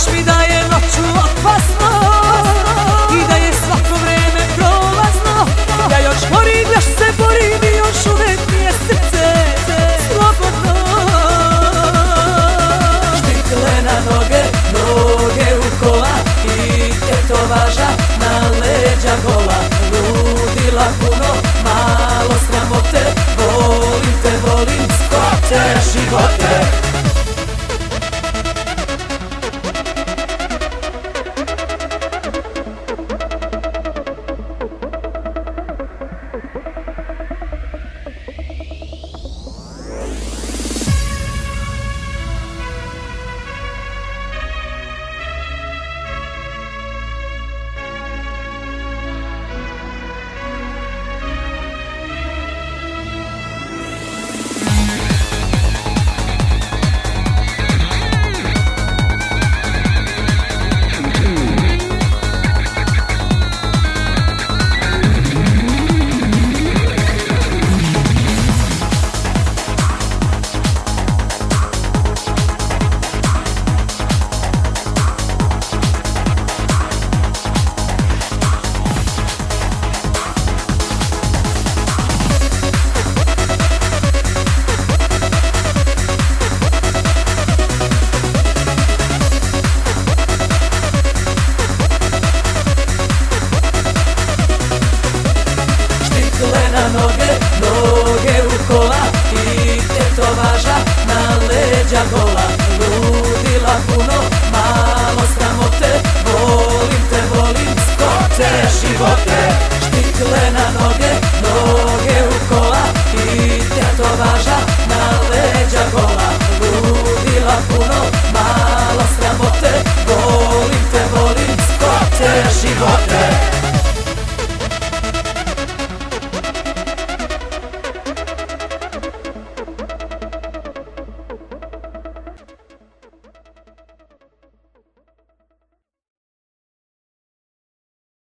Laž mi da je noću opasno i da je svako vreme prolazno. Ja još morim, još se borim i još uvek mi je srce slobodno. Štikle na noge, noge u kola i tetovaža na leđa gola. Ludila puno, malo sramote, volim te, volim skote živote.